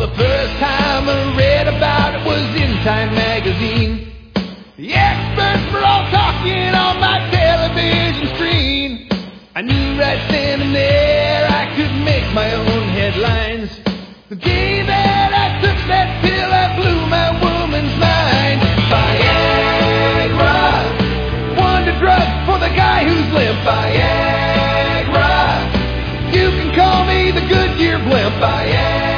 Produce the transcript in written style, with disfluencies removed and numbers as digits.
the first time I read about it was in Time magazine. The experts were all talking on my television screen. I knew right then and there I could make my own headlines. The day that I took that pill, I blew my woman's mind. Viagra, wonder drug for the guy who's limp. Viagra, you can call me the Goodyear blimp. Viagra.